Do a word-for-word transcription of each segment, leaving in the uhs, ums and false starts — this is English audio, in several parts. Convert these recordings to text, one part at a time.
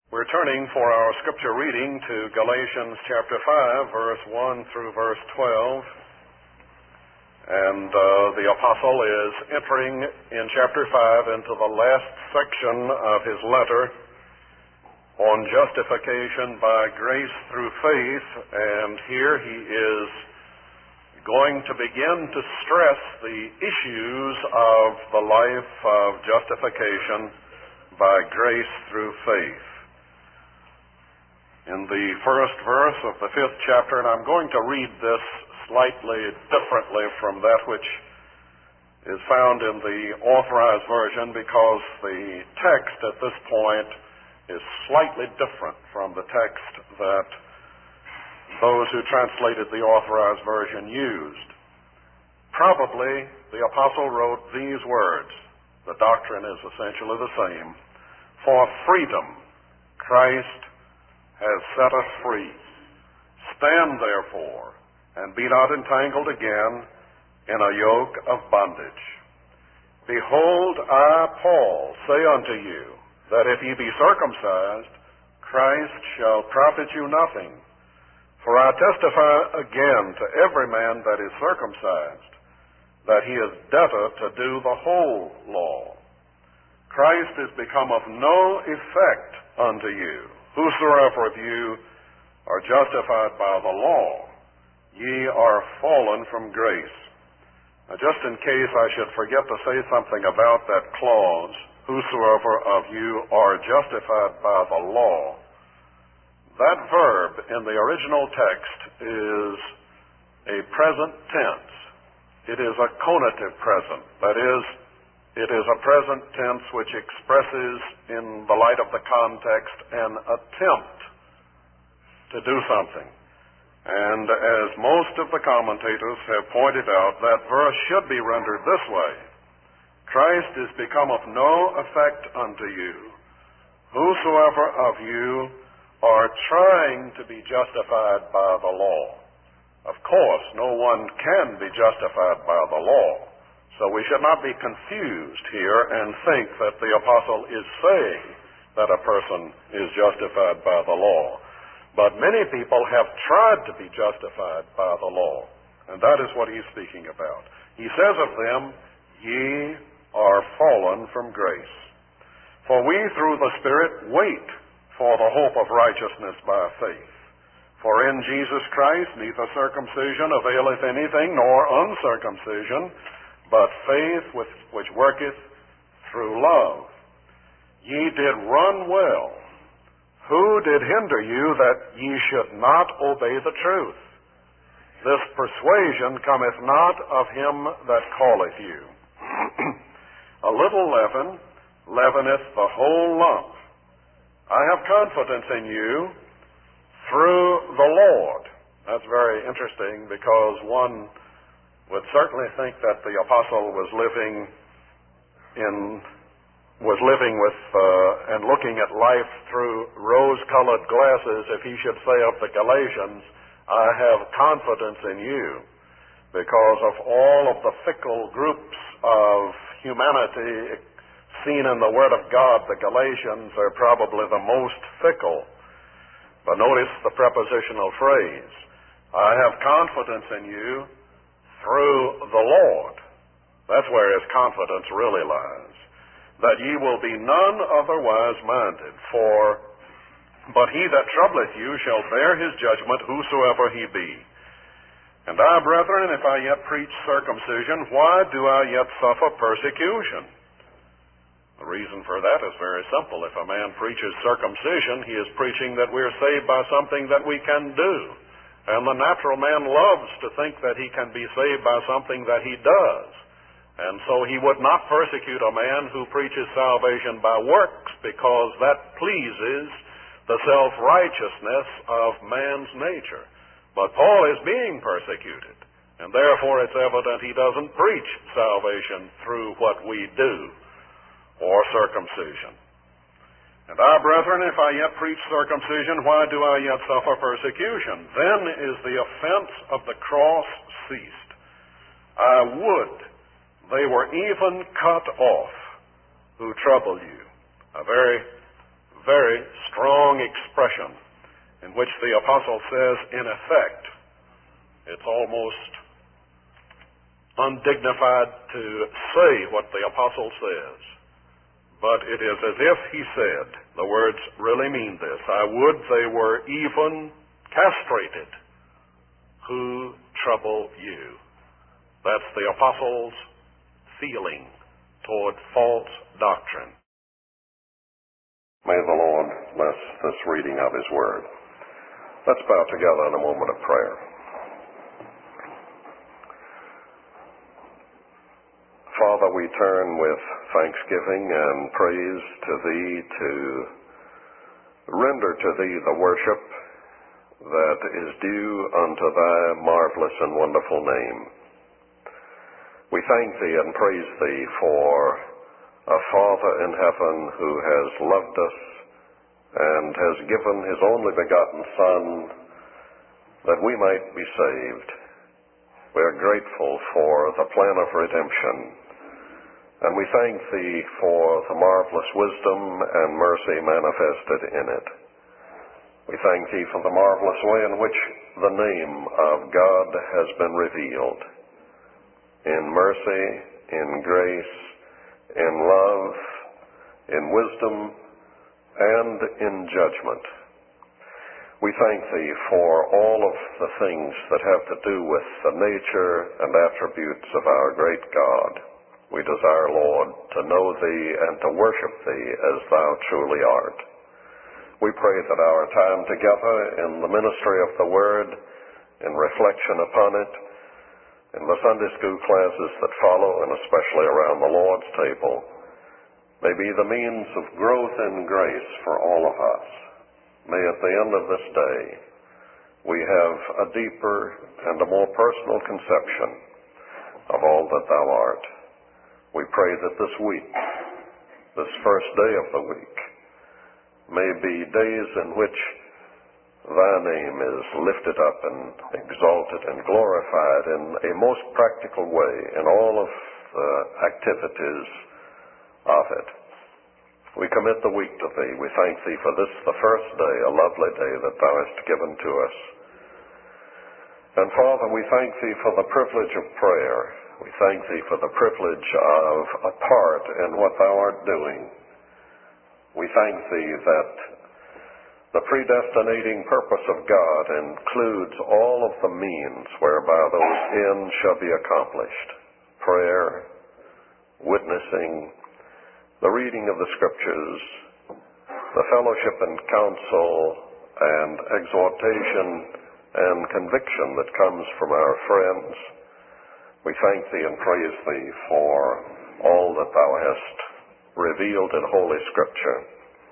We're turning for our scripture reading to Galatians chapter five, verse one through verse twelve. And uh, the apostle is entering in chapter five into the last section of his letter on justification by grace through faith. And here he is going to begin to stress the issues of the life of justification by grace through faith. In the first verse of the fifth chapter, and I'm going to read this slightly differently from that which is found in the Authorized Version, because the text at this point is slightly different from the text that those who translated the Authorized Version used. Probably the apostle wrote these words. The doctrine is essentially the same. For freedom, Christ has set us free. Stand therefore, and be not entangled again in a yoke of bondage. Behold, I, Paul, say unto you, that if ye be circumcised, Christ shall profit you nothing. For I testify again to every man that is circumcised, that he is debtor to do the whole law. Christ is become of no effect unto you. Whosoever of you are justified by the law, ye are fallen from grace. Now, just in case I should forget to say something about that clause, whosoever of you are justified by the law, that verb in the original text is a present tense. It is a conative present. That is, it is a present tense which expresses, in the light of the context, an attempt to do something. And as most of the commentators have pointed out, that verse should be rendered this way. Christ is become of no effect unto you. Whosoever of you are trying to be justified by the law. Of course, no one can be justified by the law. So we should not be confused here and think that the apostle is saying that a person is justified by the law. But many people have tried to be justified by the law, and that is what he's speaking about. He says of them, ye are fallen from grace. For we through the Spirit wait for the hope of righteousness by faith. For in Jesus Christ neither circumcision availeth anything, nor uncircumcision, but faith with, which worketh through love. Ye did run well. Who did hinder you that ye should not obey the truth? This persuasion cometh not of him that calleth you. A little leaven leaveneth the whole lump. I have confidence in you through the Lord. That's very interesting, because one would certainly think that the apostle was living in, was living with uh, and looking at life through rose-colored glasses if he should say of the Galatians, I have confidence in you, because of all of the fickle groups of humanity seen in the Word of God, the Galatians are probably the most fickle. But notice the prepositional phrase, I have confidence in you through the Lord. That's where his confidence really lies. That ye will be none otherwise minded. For, but he that troubleth you shall bear his judgment, whosoever he be. And I, brethren, if I yet preach circumcision, why do I yet suffer persecution? The reason for that is very simple. If a man preaches circumcision, he is preaching that we are saved by something that we can do. And the natural man loves to think that he can be saved by something that he does. And so he would not persecute a man who preaches salvation by works, because that pleases the self-righteousness of man's nature. But Paul is being persecuted, and therefore it's evident he doesn't preach salvation through what we do, or circumcision. And I, brethren, if I yet preach circumcision, why do I yet suffer persecution? Then is the offense of the cross ceased. I would they were even cut off who trouble you. A very, very strong expression in which the apostle says, in effect, it's almost undignified to say what the apostle says, but it is as if he said, the words really mean this, I would they were even castrated who trouble you. That's the apostle's feeling toward false doctrine. May the Lord bless this reading of his word. Let's bow together in a moment of prayer. Father, we turn with thanksgiving and praise to thee to render to thee the worship that is due unto thy marvelous and wonderful name. We thank thee and praise thee for a Father in heaven who has loved us and has given his only begotten Son that we might be saved. We are grateful for the plan of redemption, and we thank thee for the marvelous wisdom and mercy manifested in it. We thank thee for the marvelous way in which the name of God has been revealed. In mercy, in grace, in love, in wisdom, and in judgment. We thank thee for all of the things that have to do with the nature and attributes of our great God. We desire, Lord, to know thee and to worship thee as thou truly art. We pray that our time together in the ministry of the Word, in reflection upon it, in the Sunday school classes that follow, and especially around the Lord's table, may be the means of growth in grace for all of us. May at the end of this day we have a deeper and a more personal conception of all that thou art. We pray that this week, this first day of the week, may be days in which thy name is lifted up and exalted and glorified in a most practical way in all of the activities of it. We commit the week to thee. We thank thee for this, the first day, a lovely day that thou hast given to us. And Father, we thank thee for the privilege of prayer. We thank thee for the privilege of a part in what thou art doing. We thank thee that the predestinating purpose of God includes all of the means whereby those ends shall be accomplished. Prayer, witnessing, the reading of the Scriptures, the fellowship and counsel and exhortation and conviction that comes from our friends. We thank thee and praise thee for all that thou hast revealed in Holy Scripture.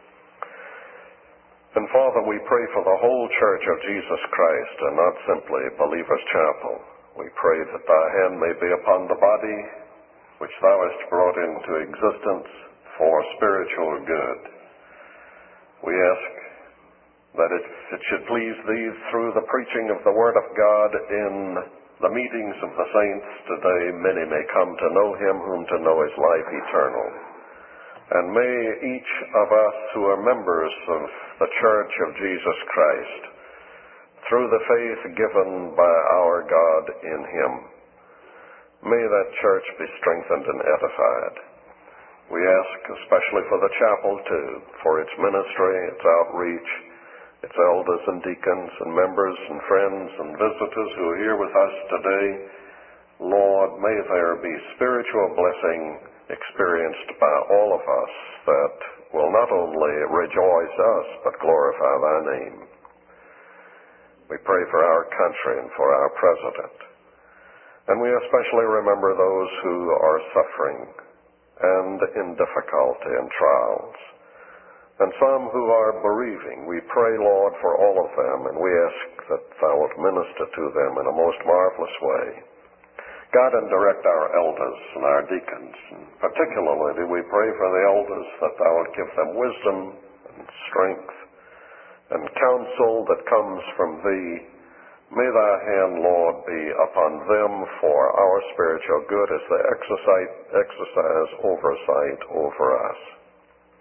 And Father, we pray for the whole Church of Jesus Christ and not simply Believers' Chapel. We pray that thy hand may be upon the body which thou hast brought into existence for spiritual good. We ask that if it should please thee through the preaching of the Word of God in the meetings of the saints today, many may come to know him whom to know is life eternal. And may each of us who are members of the Church of Jesus Christ, through the faith given by our God in him, may that church be strengthened and edified. We ask especially for the chapel too, for its ministry, its outreach, its elders and deacons and members and friends and visitors who are here with us today. Lord, may there be spiritual blessing experienced by all of us that will not only rejoice us but glorify thy name. We pray for our country and for our president. And we especially remember those who are suffering and in difficulty and trials, and some who are bereaving. We pray, Lord, for all of them, and we ask that thou wilt minister to them in a most marvelous way. God, and direct our elders and our deacons. And particularly, we pray for the elders that thou wilt give them wisdom and strength and counsel that comes from thee. May thy hand, Lord, be upon them for our spiritual good as they exercise, exercise oversight over us. We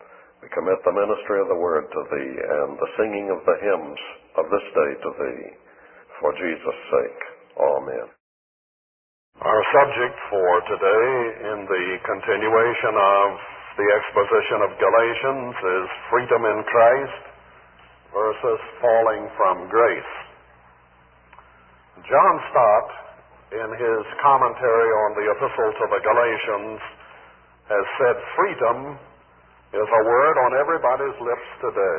We commit the ministry of the word to thee and the singing of the hymns of this day to thee, for Jesus' sake. Amen. Our subject for today in the continuation of the exposition of Galatians is freedom in Christ versus falling from grace. John Stott, in his commentary on the epistle to the Galatians, has said freedom is a word on everybody's lips today.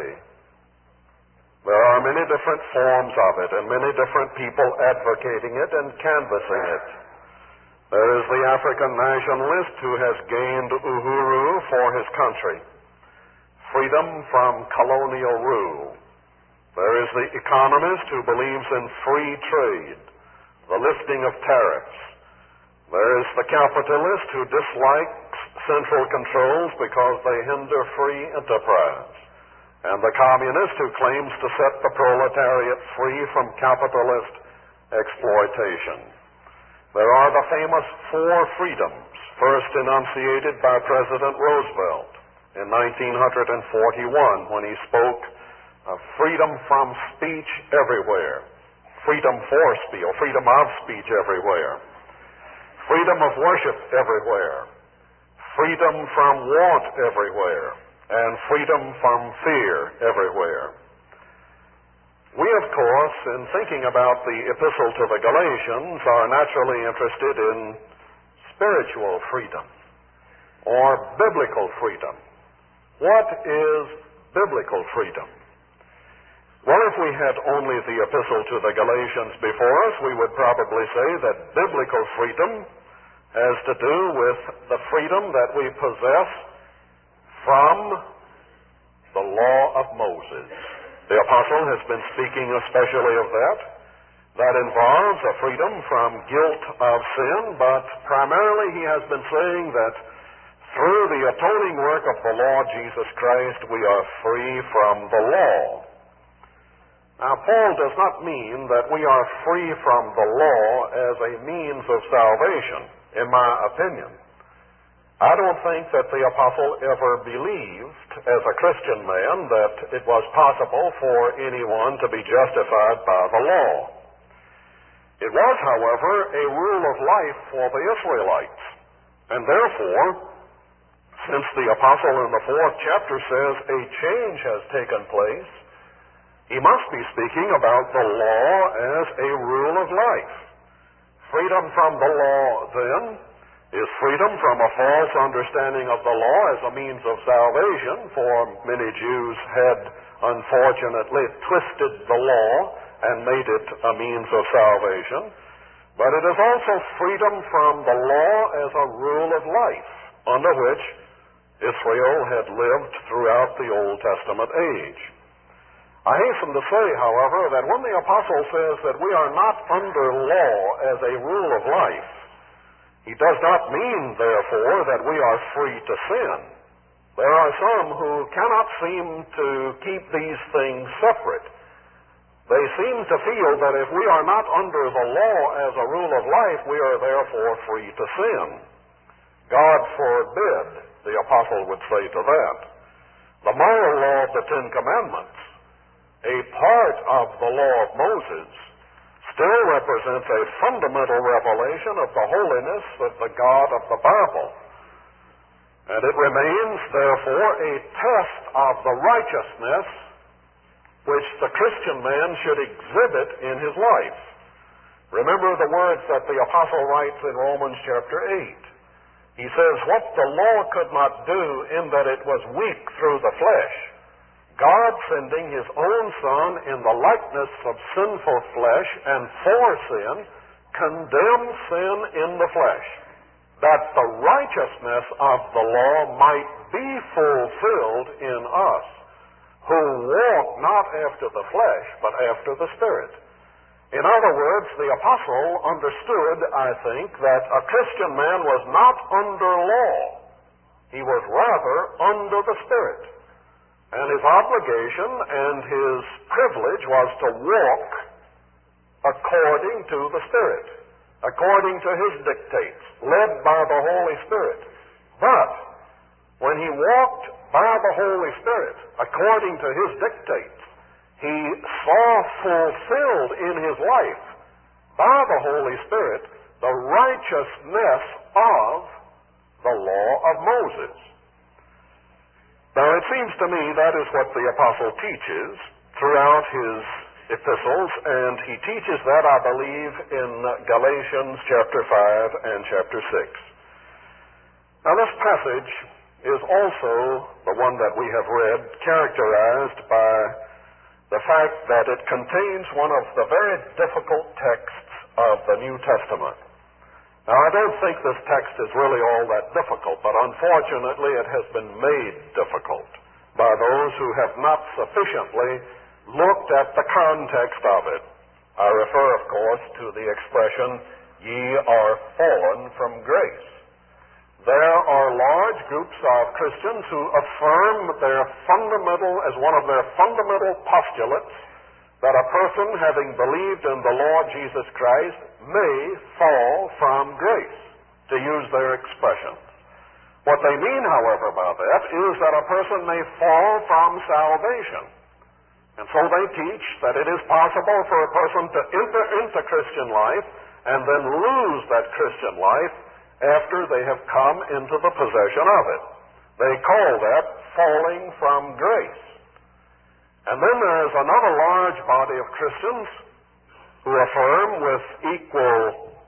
There are many different forms of it and many different people advocating it and canvassing it. There is the African nationalist who has gained uhuru for his country, freedom from colonial rule. There is the economist who believes in free trade, the lifting of tariffs. There is the capitalist who dislikes central controls because they hinder free enterprise, and the communist who claims to set the proletariat free from capitalist exploitation. There are the famous four freedoms, first enunciated by President Roosevelt in nineteen forty-one when he spoke of freedom from speech everywhere, freedom for speech, or freedom of speech everywhere, freedom of worship everywhere, freedom from want everywhere, and freedom from fear everywhere. We, of course, in thinking about the epistle to the Galatians, are naturally interested in spiritual freedom or biblical freedom. What is biblical freedom? Well, if we had only the epistle to the Galatians before us, we would probably say that biblical freedom has to do with the freedom that we possess from the law of Moses. The apostle has been speaking especially of that. That involves a freedom from guilt of sin, but primarily he has been saying that through the atoning work of the Lord Jesus Christ, we are free from the law. Now, Paul does not mean that we are free from the law as a means of salvation, in my opinion. I don't think that the apostle ever believed, as a Christian man, that it was possible for anyone to be justified by the law. It was, however, a rule of life for the Israelites. And therefore, since the apostle in the fourth chapter says a change has taken place, he must be speaking about the law as a rule of life. Freedom from the law, then, is freedom from a false understanding of the law as a means of salvation, for many Jews had unfortunately twisted the law and made it a means of salvation. But it is also freedom from the law as a rule of life, under which Israel had lived throughout the Old Testament age. I hasten to say, however, that when the apostle says that we are not under law as a rule of life, he does not mean, therefore, that we are free to sin. There are some who cannot seem to keep these things separate. They seem to feel that if we are not under the law as a rule of life, we are therefore free to sin. God forbid, the apostle would say to that. The moral law of the Ten Commandments, a part of the law of Moses, still represents a fundamental revelation of the holiness of the God of the Bible. And it remains, therefore, a test of the righteousness which the Christian man should exhibit in his life. Remember the words that the apostle writes in Romans chapter eight. He says, what the law could not do in that it was weak through the flesh, God sending his own Son in the likeness of sinful flesh and for sin, condemned sin in the flesh, that the righteousness of the law might be fulfilled in us, who walk not after the flesh, but after the Spirit. In other words, the apostle understood, I think, that a Christian man was not under law. He was rather under the Spirit. And his obligation and his privilege was to walk according to the Spirit, according to his dictates, led by the Holy Spirit. But when he walked by the Holy Spirit, according to his dictates, he saw fulfilled in his life, by the Holy Spirit, the righteousness of the law of Moses. Now, it seems to me that is what the apostle teaches throughout his epistles, and he teaches that, I believe, in Galatians chapter five and chapter six. Now, this passage is also the one that we have read, characterized by the fact that it contains one of the very difficult texts of the New Testament. Now, I don't think this text is really all that difficult, but unfortunately it has been made difficult by those who have not sufficiently looked at the context of it. I refer, of course, to the expression, ye are fallen from grace. There are large groups of Christians who affirm their fundamental, as one of their fundamental postulates, that a person having believed in the Lord Jesus Christ may fall from grace, to use their expressions. What they mean, however, by that is that a person may fall from salvation. And so they teach that it is possible for a person to enter into Christian life and then lose that Christian life after they have come into the possession of it. They call that falling from grace. And then there's another large body of Christians who affirm with equal,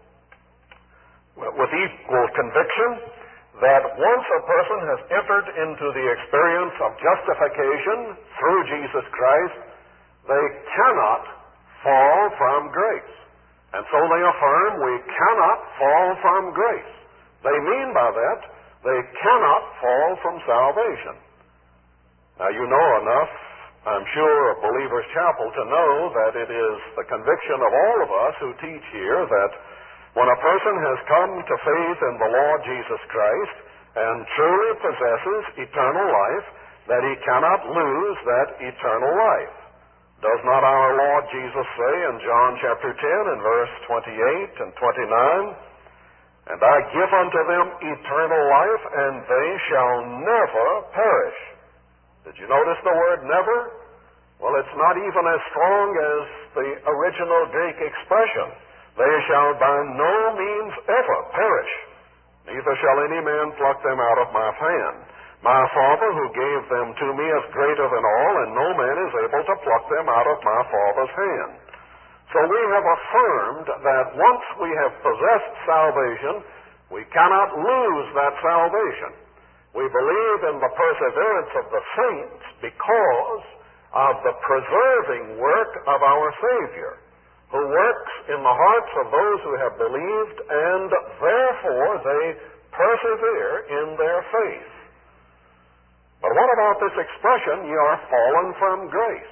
with equal conviction that once a person has entered into the experience of justification through Jesus Christ, they cannot fall from grace. And so they affirm we cannot fall from grace. They mean by that they cannot fall from salvation. Now, you know enough, I'm sure, of Believer's Chapel to know that it is the conviction of all of us who teach here that when a person has come to faith in the Lord Jesus Christ and truly possesses eternal life, that he cannot lose that eternal life. Does not our Lord Jesus say in John chapter ten and verse twenty-eight and twenty-nine, and I give unto them eternal life, and they shall never perish. Did you notice the word never? Well, it's not even as strong as the original Greek expression. They shall by no means ever perish, neither shall any man pluck them out of my hand. My Father who gave them to me is greater than all, and no man is able to pluck them out of my Father's hand. So we have affirmed that once we have possessed salvation, we cannot lose that salvation. We believe in the perseverance of the saints because of the preserving work of our Savior, who works in the hearts of those who have believed, and therefore they persevere in their faith. But what about this expression, ye are fallen from grace?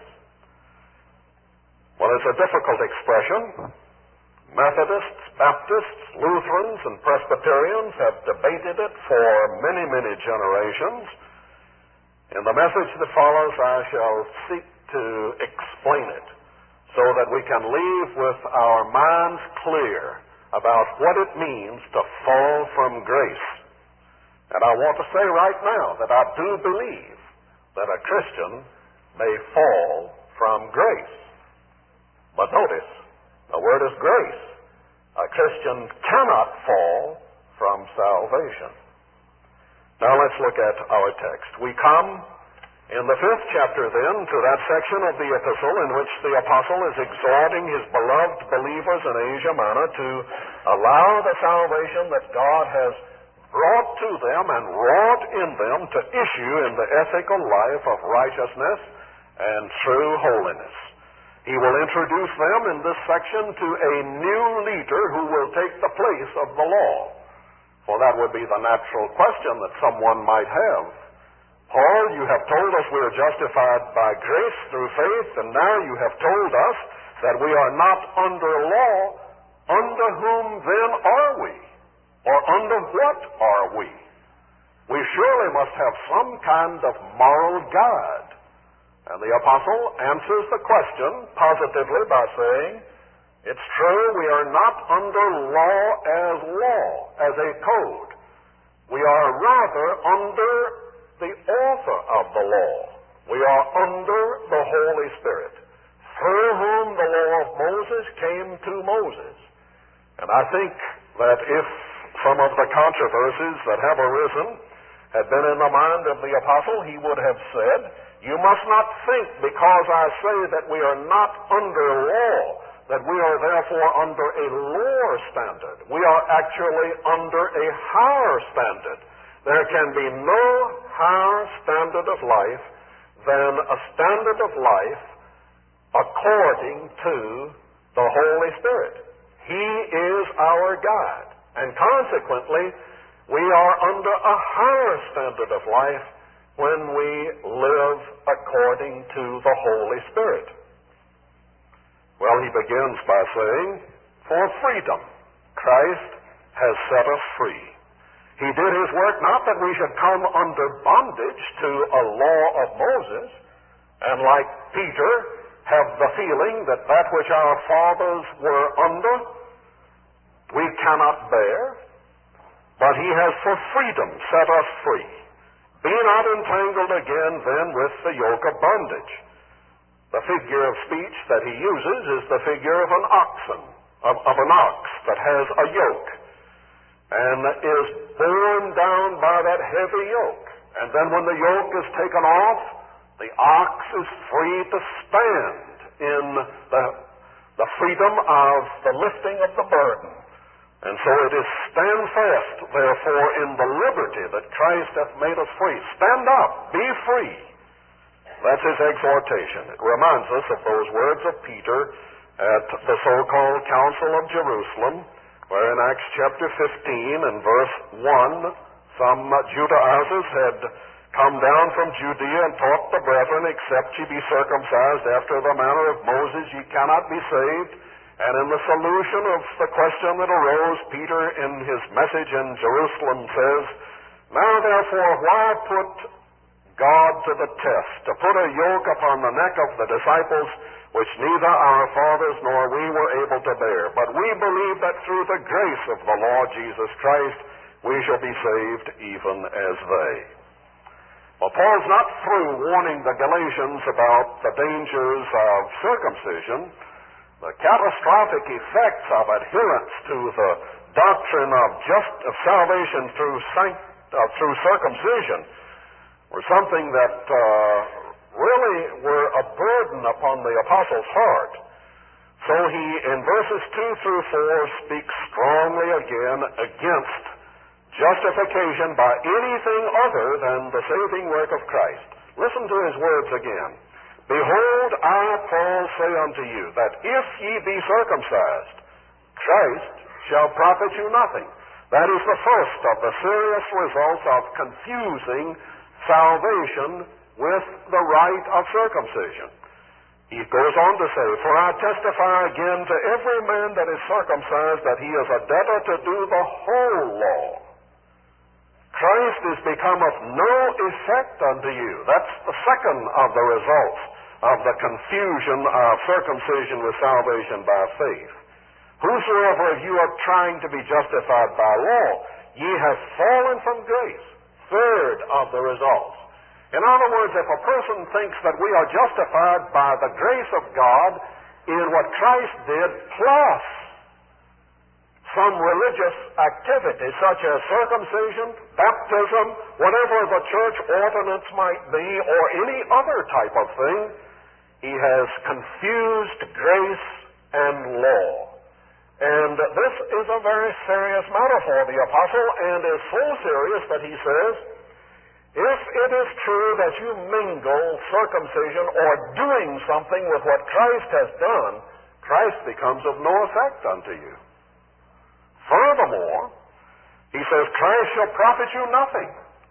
Well, it's a difficult expression. Methodists, Baptists, Lutherans, and Presbyterians have debated it for many, many generations. In the message that follows, I shall seek to explain it so that we can leave with our minds clear about what it means to fall from grace. And I want to say right now that I do believe that a Christian may fall from grace. But notice, the word is grace. A Christian cannot fall from salvation. Now let's look at our text. We come in the fifth chapter then to that section of the epistle in which the apostle is exhorting his beloved believers in Asia Minor to allow the salvation that God has brought to them and wrought in them to issue in the ethical life of righteousness and true holiness. He will introduce them in this section to a new leader who will take the place of the law. For that would be the natural question that someone might have. Paul, you have told us we are justified by grace through faith, and now you have told us that we are not under law. Under whom then are we? Or under what are we? We surely must have some kind of moral guide. And the apostle answers the question positively by saying, it's true, we are not under law as law, as a code. We are rather under the author of the law. We are under the Holy Spirit, through whom the law of Moses came to Moses. And I think that if some of the controversies that have arisen had been in the mind of the apostle, he would have said, you must not think because I say that we are not under law, that we are therefore under a lower standard. We are actually under a higher standard. There can be no higher standard of life than a standard of life according to the Holy Spirit. He is our guide. And consequently, we are under a higher standard of life when we live according to the Holy Spirit. Well, he begins by saying, for freedom, Christ has set us free. He did his work not that we should come under bondage to a law of Moses, and like Peter, have the feeling that that which our fathers were under, we cannot bear, but he has for freedom set us free. Be not entangled again then with the yoke of bondage. The figure of speech that he uses is the figure of an oxen, of, of an ox that has a yoke, and is borne down by that heavy yoke. And then when the yoke is taken off, the ox is free to stand in the, the freedom of the lifting of the burden. And so it is stand fast, therefore, in the liberty that Christ hath made us free. Stand up, be free. That's his exhortation. It reminds us of those words of Peter at the so-called Council of Jerusalem, where in Acts chapter fifteen and verse one, some Judaizers had come down from Judea and taught the brethren, except ye be circumcised after the manner of Moses, ye cannot be saved. And in the solution of the question that arose, Peter in his message in Jerusalem says, now therefore, why put God to the test, to put a yoke upon the neck of the disciples, which neither our fathers nor we were able to bear? But we believe that through the grace of the Lord Jesus Christ, we shall be saved even as they. Well, Paul's not through warning the Galatians about the dangers of circumcision. The catastrophic effects of adherence to the doctrine of just of salvation through sanct, uh, through circumcision were something that uh, really were a burden upon the apostle's heart. So he, in verses two through four, speaks strongly again against justification by anything other than the saving work of Christ. Listen to his words again. Behold, I, Paul, say unto you, that if ye be circumcised, Christ shall profit you nothing. That is the first of the serious results of confusing salvation with the rite of circumcision. He goes on to say, for I testify again to every man that is circumcised that he is a debtor to do the whole law. Christ is become of no effect unto you. That's the second of the results of the confusion of circumcision with salvation by faith. Whosoever of you are trying to be justified by law, ye have fallen from grace. Third of the results. In other words, if a person thinks that we are justified by the grace of God in what Christ did, plus some religious activity such as circumcision, baptism, whatever the church ordinance might be, or any other type of thing, he has confused grace and law. And this is a very serious matter for the apostle, and is so serious that he says, if it is true that you mingle circumcision or doing something with what Christ has done, Christ becomes of no effect unto you. Furthermore, he says, Christ shall profit you nothing.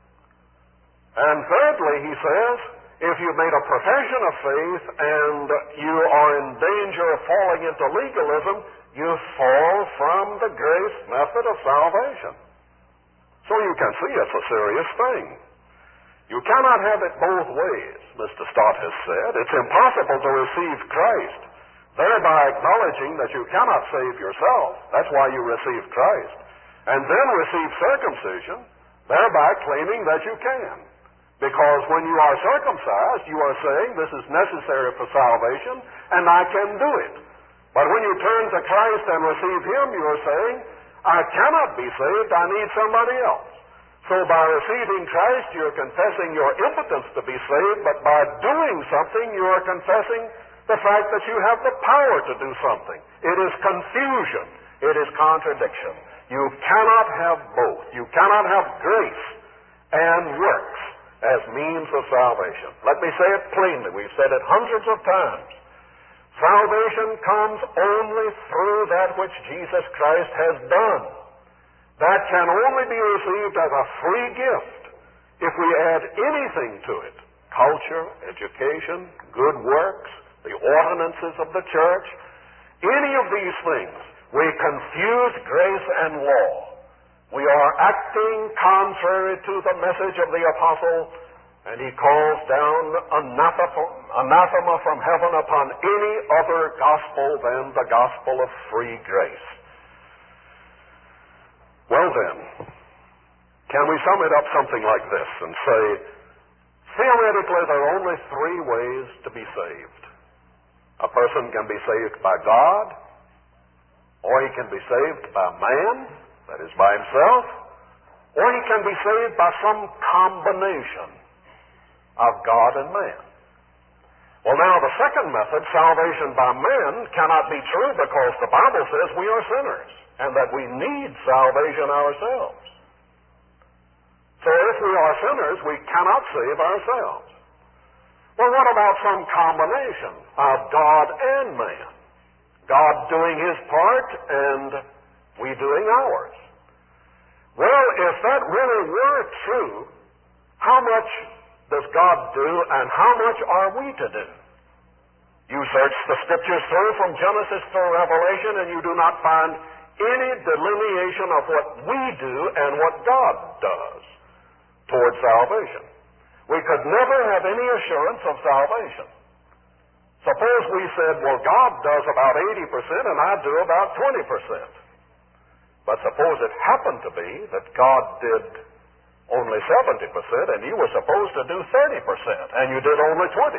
And thirdly, he says, if you've made a profession of faith and you are in danger of falling into legalism, you fall from the grace method of salvation. So you can see it's a serious thing. You cannot have it both ways, Mister Stott has said. It's impossible to receive Christ, thereby acknowledging that you cannot save yourself. That's why you receive Christ. And then receive circumcision, thereby claiming that you can. Because when you are circumcised, you are saying this is necessary for salvation, and I can do it. But when you turn to Christ and receive Him, you are saying, I cannot be saved, I need somebody else. So by receiving Christ, you're confessing your impotence to be saved, but by doing something, you are confessing the fact that you have the power to do something. It is confusion. It is contradiction. You cannot have both. You cannot have grace and works as means of salvation. Let me say it plainly. We've said it hundreds of times. Salvation comes only through that which Jesus Christ has done. That can only be received as a free gift if we add anything to it. Culture, education, good works, the ordinances of the church, any of these things, we confuse grace and law. We are acting contrary to the message of the apostle, and he calls down anathema from heaven upon any other gospel than the gospel of free grace. Well then, can we sum it up something like this and say, theoretically there are only three ways to be saved. A person can be saved by God, or he can be saved by man, that is by himself, or he can be saved by some combination of God and man. Well, now, the second method, salvation by man, cannot be true because the Bible says we are sinners and that we need salvation ourselves. So if we are sinners, we cannot save ourselves. Well, what about some combination of God and man? God doing His part and we doing ours. Well, if that really were true, how much does God do and how much are we to do? You search the Scriptures through from Genesis through Revelation and you do not find any delineation of what we do and what God does toward salvation. We could never have any assurance of salvation. Suppose we said, well, God does about eighty percent and I do about twenty percent. But suppose it happened to be that God did only seventy percent and you were supposed to do thirty percent and you did only twenty.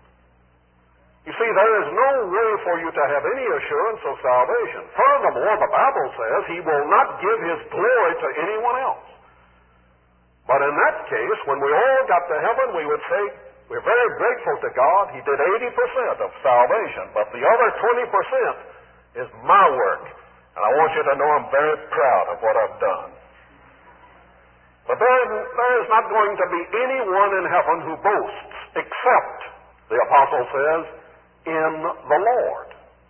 You see, there is no way for you to have any assurance of salvation. Furthermore, the Bible says He will not give His glory to anyone else. But in that case, when we all got to heaven, we would say, we're very grateful to God. He did eighty percent of salvation, but the other twenty percent is my work. And I want you to know I'm very proud of what I've done. But there, there is not going to be anyone in heaven who boasts except, the apostle says, in the Lord.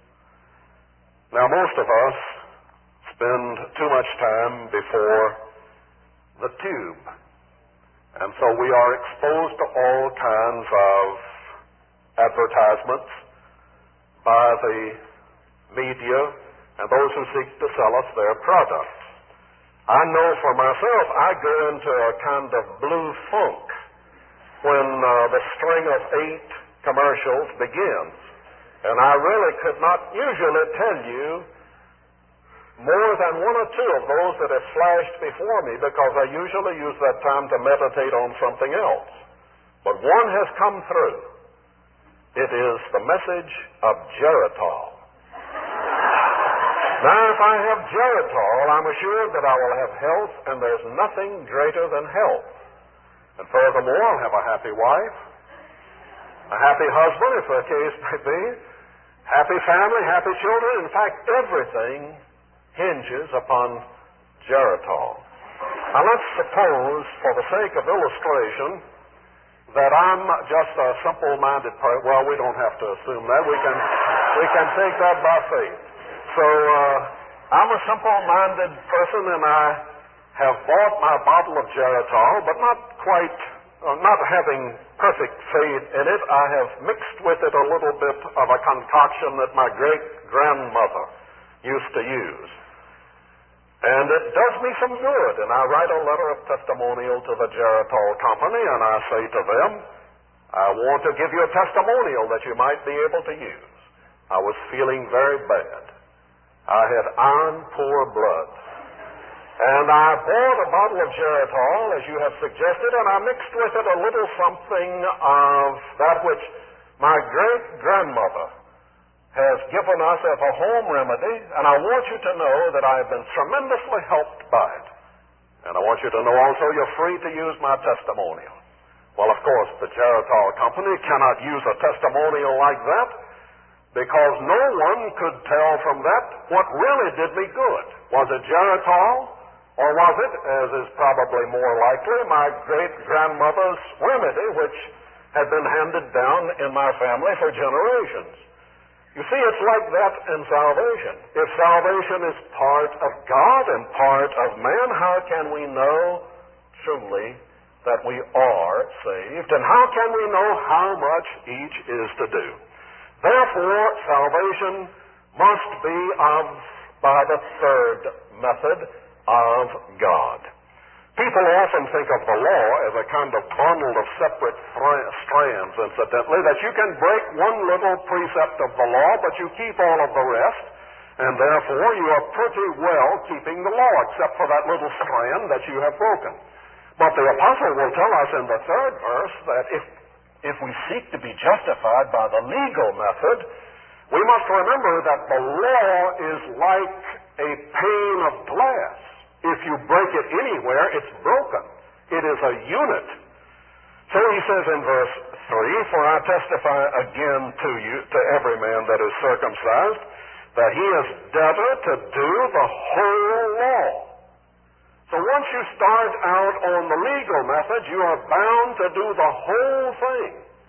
Now, most of us spend too much time before the tube. And so we are exposed to all kinds of advertisements by the media and those who seek to sell us their products. I know for myself, I go into a kind of blue funk when uh, the string of eight commercials begins. And I really could not usually tell you more than one or two of those that have flashed before me because I usually use that time to meditate on something else. But one has come through. It is the message of Geritol. Now, if I have Geritol, I'm assured that I will have health, and there's nothing greater than health. And furthermore, I'll have a happy wife, a happy husband, if the case may be, happy family, happy children. In fact, everything hinges upon Geritol. Now, let's suppose, for the sake of illustration, that I'm just a simple-minded person. Well, we don't have to assume that. We can, we can take that by faith. So, uh, I'm a simple-minded person, and I have bought my bottle of Geritol, but not quite, uh, not having perfect faith in it. I have mixed with it a little bit of a concoction that my great-grandmother used to use. And it does me some good, and I write a letter of testimonial to the Geritol Company, and I say to them, I want to give you a testimonial that you might be able to use. I was feeling very bad. I had iron poor blood. And I bought a bottle of Geritol, as you have suggested, and I mixed with it a little something of that which my great-grandmother has given us as a home remedy, and I want you to know that I have been tremendously helped by it. And I want you to know also you're free to use my testimonial. Well, of course, the Geritol Company cannot use a testimonial like that because no one could tell from that what really did me good. Was it Geritol? Or was it, as is probably more likely, my great-grandmother's remedy, which had been handed down in my family for generations? You see, it's like that in salvation. If salvation is part of God and part of man, how can we know truly that we are saved? And how can we know how much each is to do? Therefore, salvation must be of, by the third method, of God. People often think of the law as a kind of bundle of separate strands, incidentally, that you can break one little precept of the law, but you keep all of the rest, and therefore you are pretty well keeping the law, except for that little strand that you have broken. But the apostle will tell us in the third verse that if, if we seek to be justified by the legal method, we must remember that the law is like a pane of glass. If you break it anywhere, it's broken. It is a unit. So he says in verse three, "For I testify again to you, to every man that is circumcised, that he is debtor to do the whole law." So once you start out on the legal method, you are bound to do the whole thing.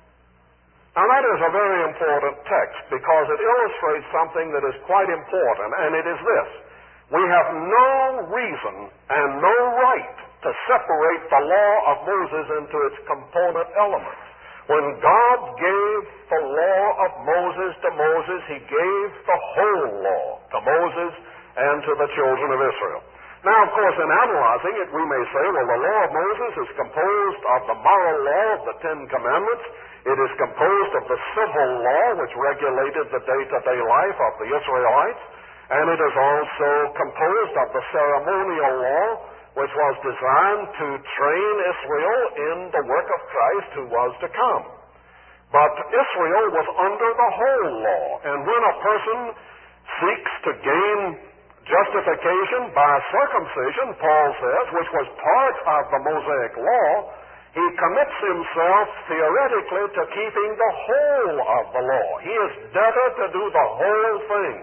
Now that is a very important text because it illustrates something that is quite important, and it is this. We have no reason and no right to separate the law of Moses into its component elements. When God gave the law of Moses to Moses, he gave the whole law to Moses and to the children of Israel. Now, of course, in analyzing it, we may say, well, the law of Moses is composed of the moral law of the Ten Commandments. It is composed of the civil law, which regulated the day-to-day life of the Israelites. And it is also composed of the ceremonial law, which was designed to train Israel in the work of Christ who was to come. But Israel was under the whole law. And when a person seeks to gain justification by circumcision, Paul says, which was part of the Mosaic law, he commits himself theoretically to keeping the whole of the law. He is debtor to do the whole thing.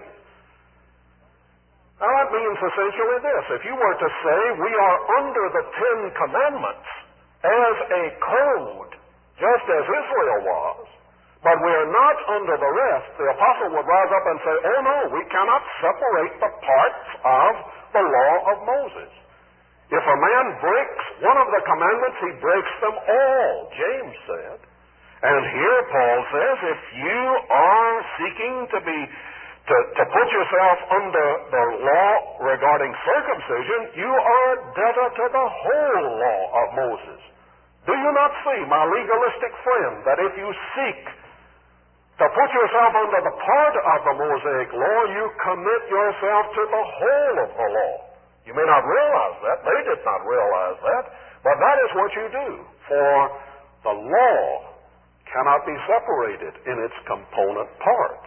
Now that means essentially this. If you were to say we are under the Ten Commandments as a code, just as Israel was, but we are not under the rest, the apostle would rise up and say, oh no, we cannot separate the parts of the law of Moses. If a man breaks one of the commandments, he breaks them all, James said. And here Paul says, if you are seeking to be To, to put yourself under the law regarding circumcision, you are debtor to the whole law of Moses. Do you not see, my legalistic friend, that if you seek to put yourself under the part of the Mosaic law, you commit yourself to the whole of the law? You may not realize that. They did not realize that. But that is what you do. For the law cannot be separated in its component parts.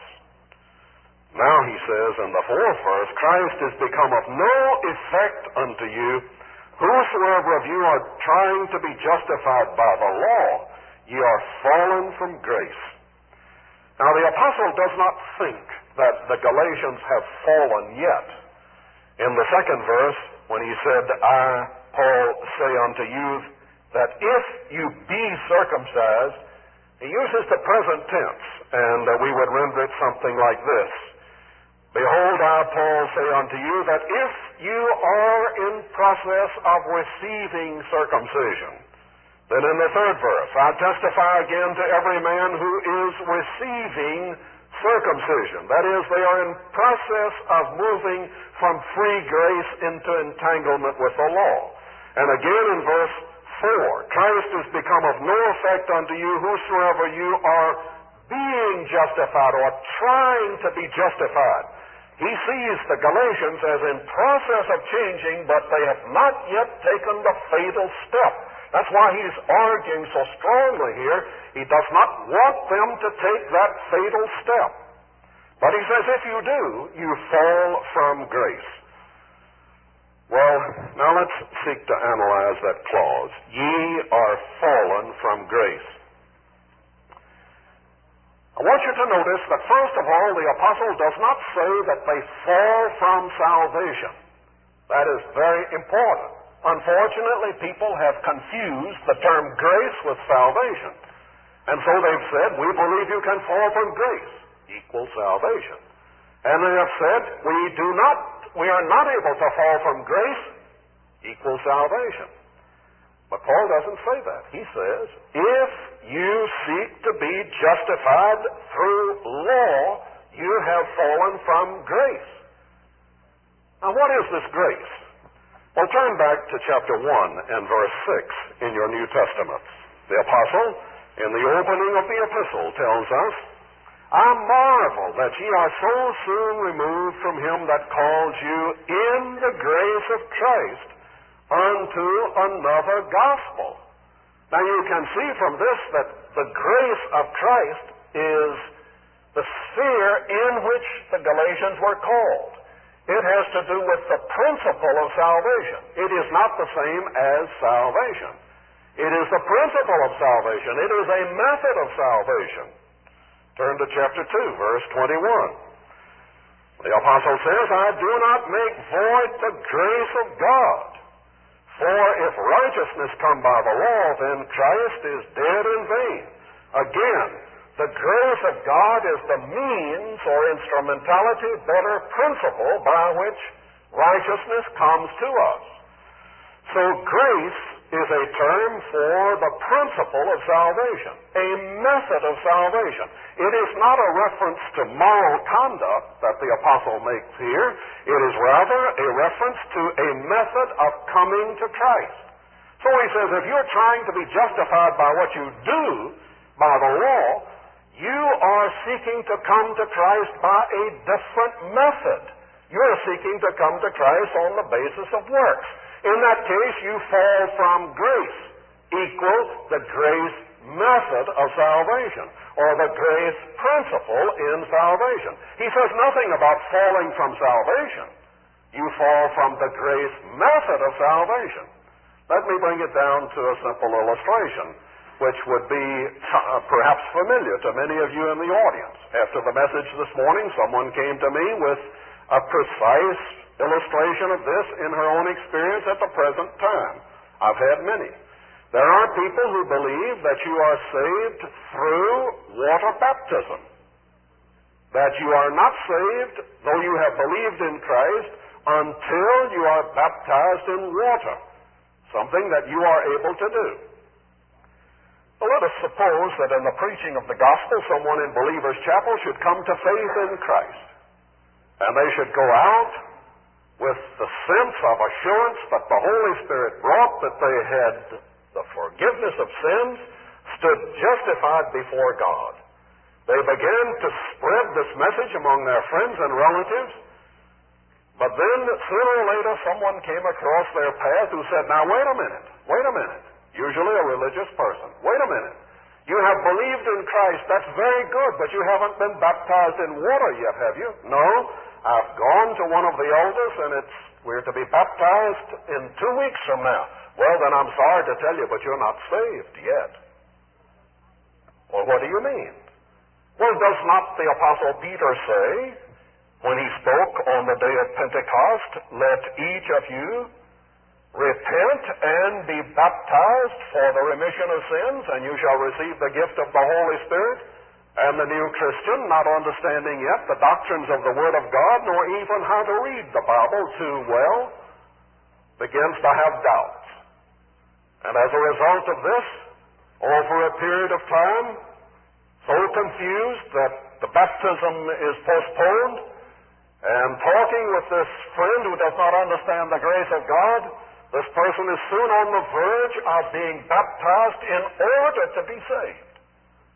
Now he says in the fourth verse, Christ is become of no effect unto you. Whosoever of you are trying to be justified by the law, ye are fallen from grace. Now the apostle does not think that the Galatians have fallen yet. In the second verse, when he said, I, Paul, say unto you that if you be circumcised, he uses the present tense, and uh, we would render it something like this. Behold, I, Paul, say unto you that if you are in process of receiving circumcision, then in the third verse, I testify again to every man who is receiving circumcision. That is, they are in process of moving from free grace into entanglement with the law. And again in verse four, Christ is become of no effect unto you, whosoever you are being justified or trying to be justified. He sees the Galatians as in process of changing, but they have not yet taken the fatal step. That's why he's arguing so strongly here. He does not want them to take that fatal step. But he says, if you do, you fall from grace. Well, now let's seek to analyze that clause. Ye are fallen from grace. I want you to notice that first of all, the apostle does not say that they fall from salvation. That is very important. Unfortunately, people have confused the term grace with salvation. And so they've said, we believe you can fall from grace, equals salvation. And they have said, we do not, we are not able to fall from grace, equals salvation. But Paul doesn't say that. He says, if you seek to be justified through law, you have fallen from grace. Now, what is this grace? Well, turn back to chapter one and verse six in your New Testaments. The apostle, in the opening of the epistle, tells us, I marvel that ye are so soon removed from him that called you in the grace of Christ unto another gospel. Now you can see from this that the grace of Christ is the sphere in which the Galatians were called. It has to do with the principle of salvation. It is not the same as salvation. It is the principle of salvation. It is a method of salvation. Turn to chapter two, verse twenty-one. The apostle says, I do not make void the grace of God. For if righteousness come by the law, then Christ is dead in vain. Again, the grace of God is the means or instrumentality, better principle by which righteousness comes to us. So grace is a term for the principle of salvation, a method of salvation. It is not a reference to moral conduct that the apostle makes here. It is rather a reference to a method of coming to Christ. So he says, if you're trying to be justified by what you do, by the law, you are seeking to come to Christ by a different method. You're seeking to come to Christ on the basis of works. In that case, you fall from grace, equal the grace method of salvation, or the grace principle in salvation. He says nothing about falling from salvation. You fall from the grace method of salvation. Let me bring it down to a simple illustration, which would be uh, perhaps familiar to many of you in the audience. After the message this morning, someone came to me with a precise illustration of this in her own experience at the present time. I've had many. There are people who believe that you are saved through water baptism. That you are not saved, though you have believed in Christ, until you are baptized in water. Something that you are able to do. Well, let us suppose that in the preaching of the gospel, someone in Believer's Chapel should come to faith in Christ. And they should go out with the sense of assurance that the Holy Spirit brought, that they had the forgiveness of sins, stood justified before God. They began to spread this message among their friends and relatives, but then sooner or later someone came across their path who said, now wait a minute, wait a minute, usually a religious person, wait a minute. You have believed in Christ, that's very good, but you haven't been baptized in water yet, have you? No, I've gone to one of the elders, and it's we're to be baptized in two weeks from now. Well, then I'm sorry to tell you, but you're not saved yet. Well, what do you mean? Well, does not the Apostle Peter say, when he spoke on the day of Pentecost, let each of you repent and be baptized for the remission of sins, and you shall receive the gift of the Holy Spirit? And the new Christian, not understanding yet the doctrines of the Word of God, nor even how to read the Bible too well, begins to have doubts. And as a result of this, over a period of time, so confused that the baptism is postponed, and talking with this friend who does not understand the grace of God, this person is soon on the verge of being baptized in order to be saved.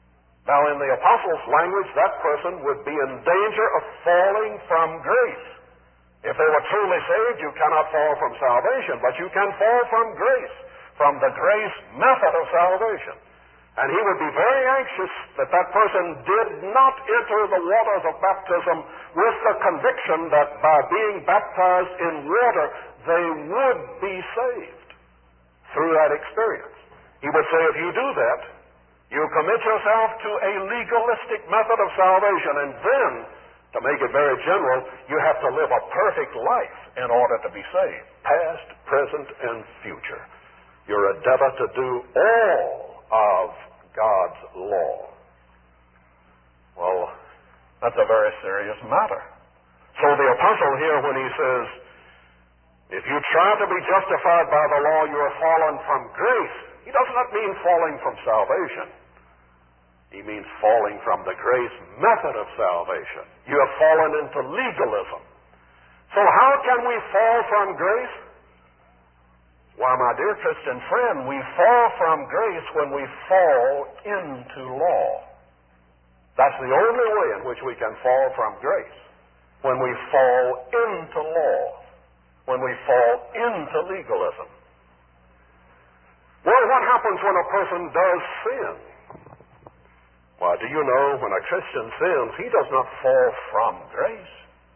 Now, in the apostles' language, that person would be in danger of falling from grace. If they were truly saved, you cannot fall from salvation, but you can fall from grace, from the grace method of salvation. And he would be very anxious that that person did not enter the waters of baptism with the conviction that by being baptized in water, they would be saved through that experience. He would say, if you do that, you commit yourself to a legalistic method of salvation, and then, to make it very general, you have to live a perfect life in order to be saved, past, present, and future. You're a debtor to do all of God's law. Well, that's a very serious matter. So the apostle here, when he says, if you try to be justified by the law, you are fallen from grace, he does not mean falling from salvation. He means falling from the grace method of salvation. You have fallen into legalism. So how can we fall from grace? Why, my dear Christian friend, we fall from grace when we fall into law. That's the only way in which we can fall from grace. When we fall into law. When we fall into legalism. Well, what happens when a person does sin? Why, do you know, when a Christian sins, he does not fall from grace.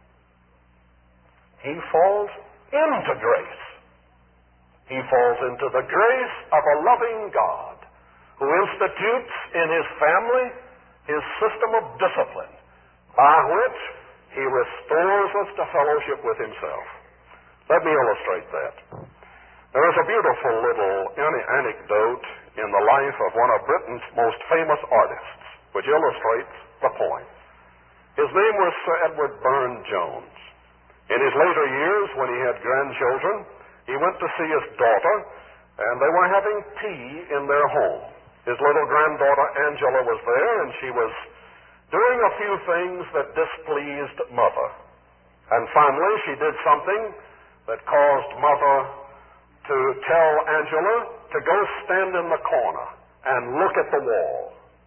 He falls into grace. He falls into the grace of a loving God who institutes in his family his system of discipline by which he restores us to fellowship with himself. Let me illustrate that. There is a beautiful little anecdote in the life of one of Britain's most famous artists, which illustrates the point. His name was Sir Edward Burne-Jones. In his later years, when he had grandchildren, he went to see his daughter, and they were having tea in their home. His little granddaughter Angela was there, and she was doing a few things that displeased Mother. And finally, she did something that caused Mother to tell Angela to go stand in the corner and look at the wall.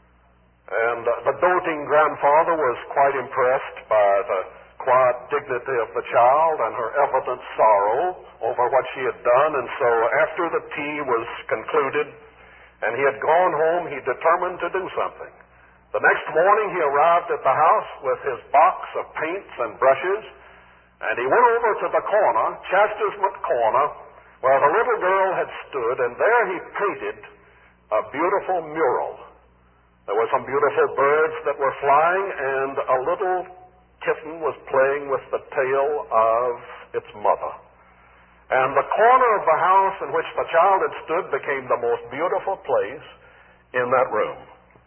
And uh, the doting grandfather was quite impressed by the quiet dignity of the child and her evident sorrow over what she had done. And so after the tea was concluded and he had gone home, he determined to do something. The next morning he arrived at the house with his box of paints and brushes, and he went over to the corner, Chastisement Corner, where the little girl had stood, and there he painted a beautiful mural. There were some beautiful birds that were flying, and a little kitten was playing with the tail of its mother. And the corner of the house in which the child had stood became the most beautiful place in that room.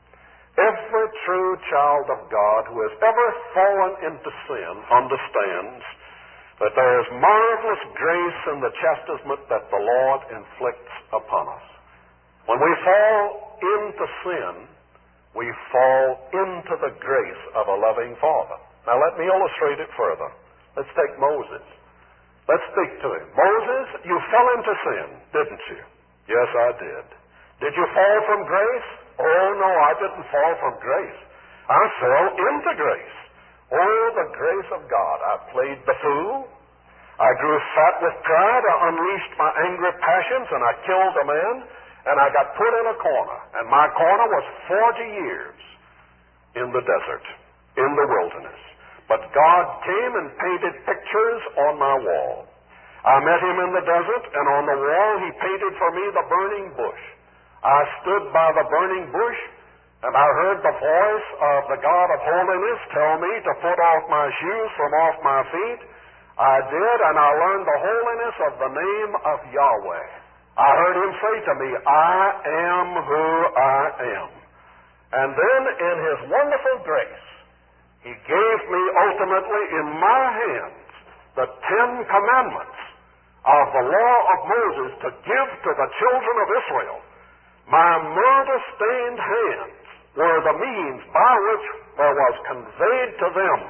Every true child of God who has ever fallen into sin understands that there is marvelous grace in the chastisement that the Lord inflicts upon us. When we fall into sin, we fall into the grace of a loving Father. Now let me illustrate it further. Let's take Moses. Let's speak to him. Moses, you fell into sin, didn't you? Yes, I did. Did you fall from grace? Oh, no, I didn't fall from grace. I fell into grace. Oh, the grace of God. I played the fool. I grew fat with pride. I unleashed my angry passions, and I killed a man, and I got put in a corner. And my corner was forty years in the desert, in the wilderness. But God came and painted pictures on my wall. I met him in the desert, and on the wall he painted for me the burning bush. I stood by the burning bush, and I heard the voice of the God of holiness tell me to put off my shoes from off my feet. I did, and I learned the holiness of the name of Yahweh. I heard him say to me, I am who I am. And then in his wonderful grace, he gave me ultimately in my hands the Ten Commandments of the law of Moses to give to the children of Israel. My murder-stained hands were the means by which there was conveyed to them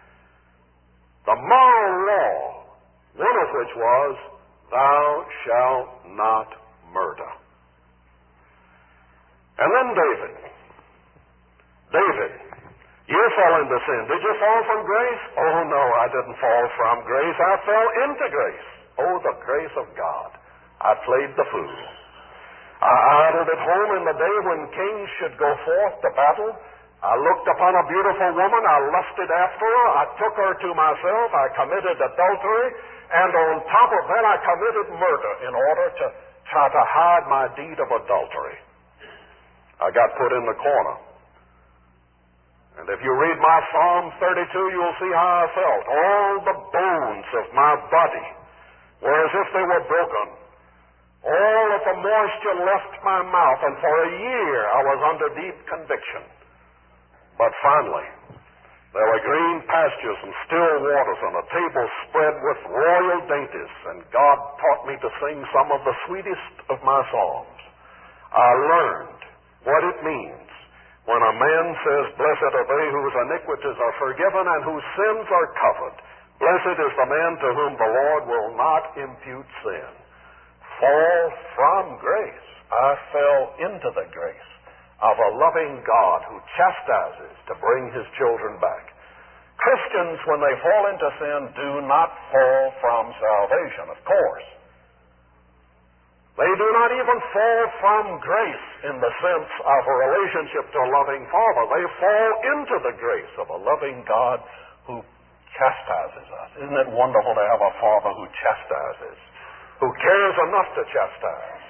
the moral law, one of which was, thou shalt not murder. And then David. David, you fell into sin. Did you fall from grace? Oh, no, I didn't fall from grace. I fell into grace. Oh, the grace of God. I played the fool. I idled at home in the day when kings should go forth to battle. I looked upon a beautiful woman. I lusted after her. I took her to myself. I committed adultery. And on top of that, I committed murder in order to try to hide my deed of adultery. I got put in the corner. And if you read my Psalm thirty-two, you'll see how I felt. All the bones of my body were as if they were broken. All of the moisture left my mouth, and for a year I was under deep conviction. But finally, there were green pastures and still waters and a table spread with royal dainties, and God taught me to sing some of the sweetest of my psalms. I learned what it means when a man says, "Blessed are they whose iniquities are forgiven and whose sins are covered. Blessed is the man to whom the Lord will not impute sin." Fall from grace. I fell into the grace of a loving God who chastises to bring his children back. Christians, when they fall into sin, do not fall from salvation, of course. They do not even fall from grace in the sense of a relationship to a loving Father. They fall into the grace of a loving God who chastises us. Isn't it wonderful to have a Father who chastises, who cares enough to chastise?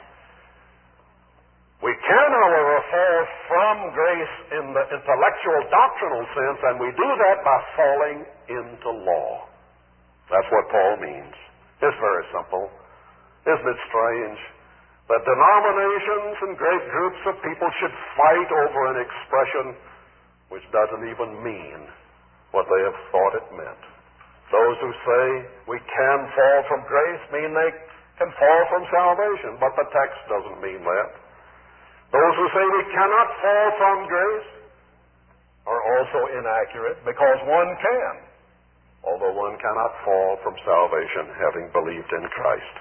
We can, however, fall from grace in the intellectual doctrinal sense, and we do that by falling into law. That's what Paul means. It's very simple. Isn't it strange that denominations and great groups of people should fight over an expression which doesn't even mean what they have thought it meant? Those who say we can fall from grace mean they can fall from salvation, but the text doesn't mean that. Those who say we cannot fall from grace are also inaccurate, because one can, although one cannot fall from salvation having believed in Christ.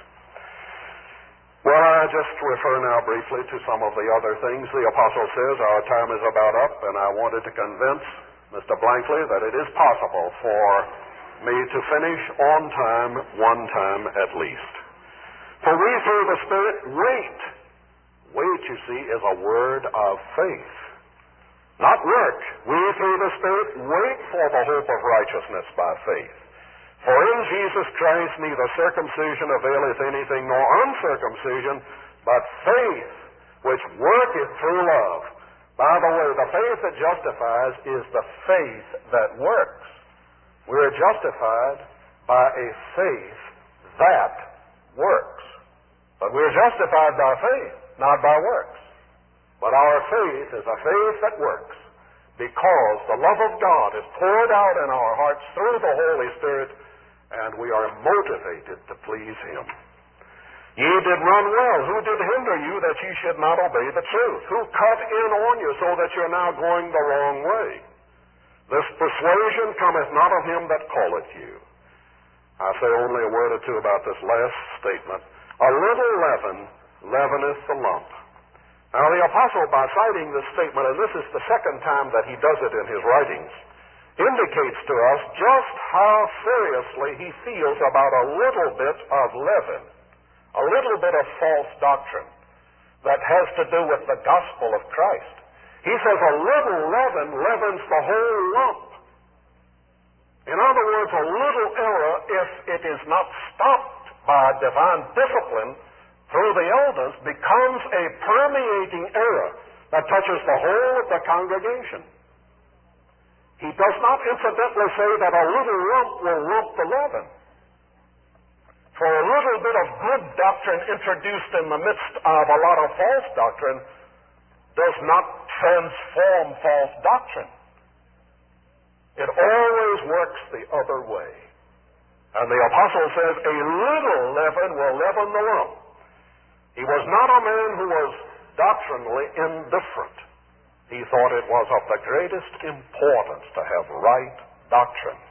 Well, I just refer now briefly to some of the other things. The apostle says our time is about up, and I wanted to convince Mister Blankley that it is possible for me to finish on time, one time at least. For we through the Spirit wait. Wait, you see, is a word of faith, not work. We through the Spirit wait for the hope of righteousness by faith. For in Jesus Christ neither circumcision availeth anything nor uncircumcision, but faith which worketh through love. By the way, the faith that justifies is the faith that works. We are justified by a faith that works. But we are justified by faith, not by works. But our faith is a faith that works, because the love of God is poured out in our hearts through the Holy Spirit, and we are motivated to please Him. Ye did run well. Who did hinder you that ye should not obey the truth? Who cut in on you so that you're now going the wrong way? This persuasion cometh not of him that calleth you. I say only a word or two about this last statement. A little leaven leaveneth the lump. Now the apostle, by citing this statement, and this is the second time that he does it in his writings, indicates to us just how seriously he feels about a little bit of leaven, a little bit of false doctrine that has to do with the gospel of Christ. He says a little leaven leavens the whole lump. In other words, a little error, if it is not stopped by divine discipline through the elders, becomes a permeating error that touches the whole of the congregation. He does not incidentally say that a little lump will lump the leaven. For a little bit of good doctrine introduced in the midst of a lot of false doctrine does not transform false doctrine. It always works the other way. And the apostle says, a little leaven will leaven the lump. He was not a man who was doctrinally indifferent. He thought it was of the greatest importance to have right doctrine.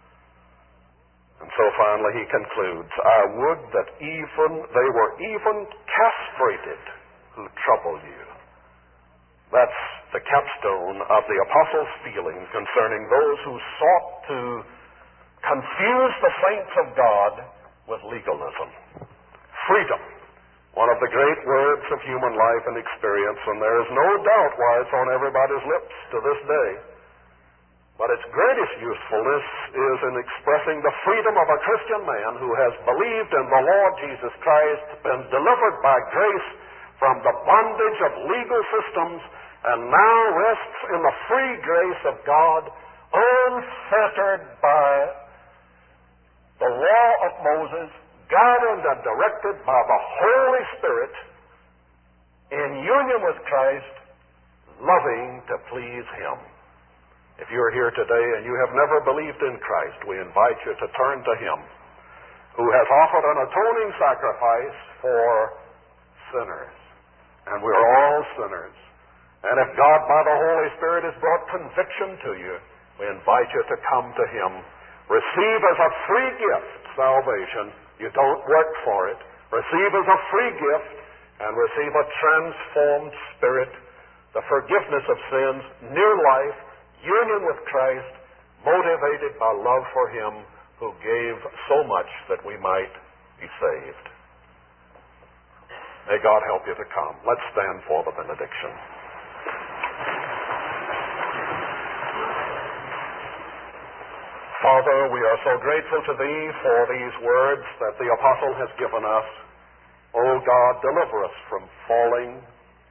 And so finally he concludes, I would that even they were even castrated who trouble you. That's the capstone of the apostles' feeling concerning those who sought to confuse the saints of God with legalism. Freedom, one of the great words of human life and experience, and there is no doubt why it's on everybody's lips to this day. But its greatest usefulness is in expressing the freedom of a Christian man who has believed in the Lord Jesus Christ, been delivered by grace from the bondage of legal systems, and now rests in the free grace of God, unfettered by the law of Moses, governed and directed by the Holy Spirit, in union with Christ, loving to please Him. If you're here today and you have never believed in Christ, we invite you to turn to Him, who has offered an atoning sacrifice for sinners. And we're all sinners. And if God by the Holy Spirit has brought conviction to you, we invite you to come to Him. Receive as a free gift salvation. You don't work for it. Receive as a free gift and receive a transformed spirit, the forgiveness of sins, new life, union with Christ, motivated by love for Him who gave so much that we might be saved. May God help you to come. Let's stand for the benediction. Father, we are so grateful to Thee for these words that the Apostle has given us. O God, deliver us from falling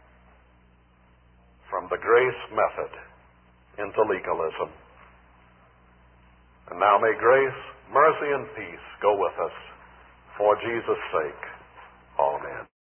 from the grace method into legalism. And now may grace, mercy, and peace go with us for Jesus' sake. Amen.